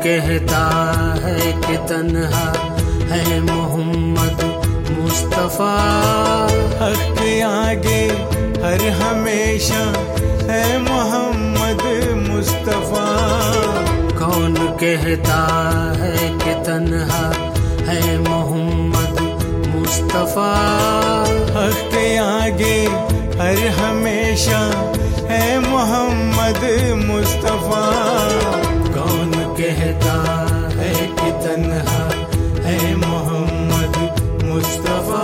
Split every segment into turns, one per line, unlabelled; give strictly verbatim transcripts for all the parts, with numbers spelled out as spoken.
कहता है कि तन्हा है मोहम्मद मुस्तफा।
हक के आगे हर हमेशा है मोहम्मद मुस्तफा।
कौन कहता है कि तन्हा है मोहम्मद मुस्तफा।
हक के आगे हर हमेशा है मोहम्मद मुस्तफा।
कौन कहता है कि तन्हा है मोहम्मद मुस्तफा।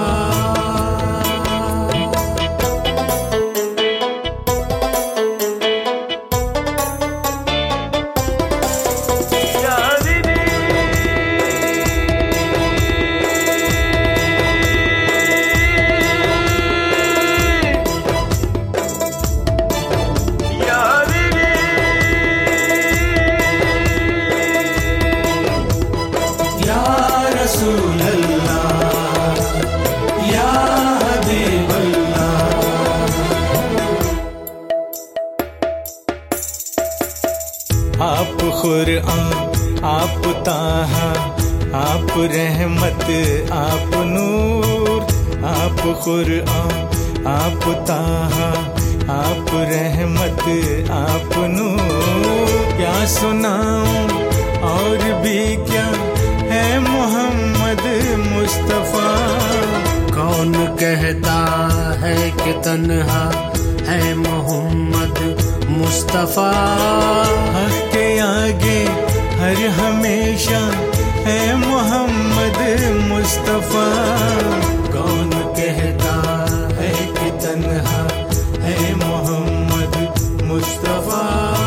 आप कुरआन, आप ताहा, आप रहमत, आप नूर। आप कुरआन, आप ताहा, आप रहमत, आप नूर। क्या सुनाऊं और भी क्या है मोहम्मद मुस्तफा।
कौन कहता है कि तन्हा है मोहम्मद मुस्तफा।
हक के आगे हर हमेशा है मोहम्मद मुस्तफा।
कौन कहता है कि तन्हा है मोहम्मद मुस्तफा।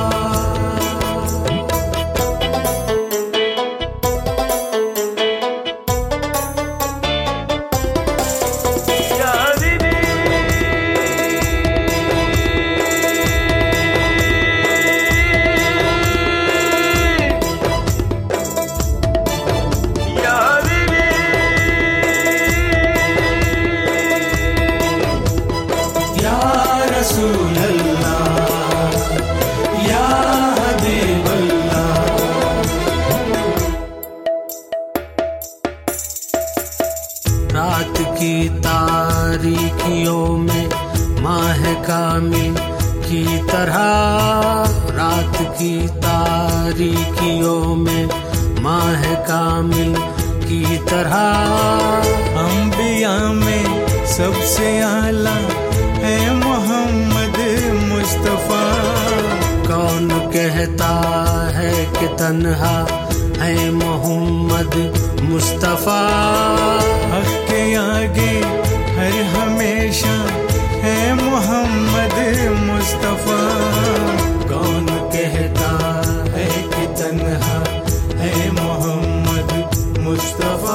रात की तारीकियों में माह कामिल की तरह। रात की तारीकियों में माह कामिल की तरह।
अंबिया में सबसे आला है मोहम्मद मुस्तफा।
कौन कहता है कि तन्हा है मोहम्मद मुस्तफा।
हक के आगे हर हमेशा है मोहम्मद मुस्तफा।
कौन कहता है कि तन्हा है मोहम्मद मुस्तफा।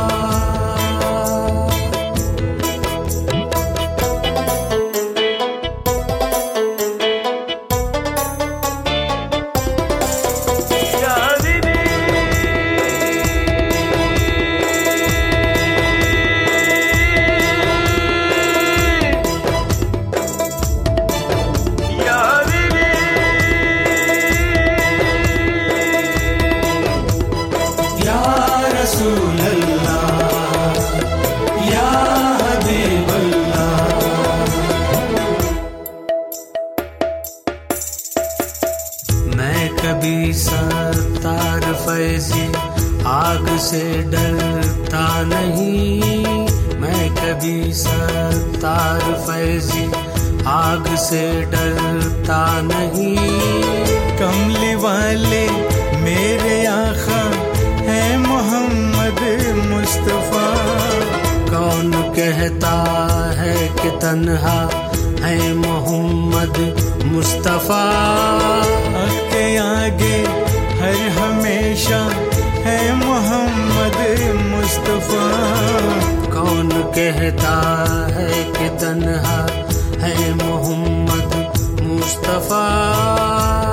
मैं कभी सत्तार फैज़ी आग से डरता नहीं। मैं कभी सत्तार फैज़ी आग से डरता नहीं।
कमली वाले मेरे आका है मोहम्मद मुस्तफा।
कौन कहता है कि तन्हा है मोहम्मद मुस्तफा।
हक के आगे हर हमेशा है मोहम्मद मुस्तफा।
कौन कहता है कि तन्हा है मोहम्मद मुस्तफा।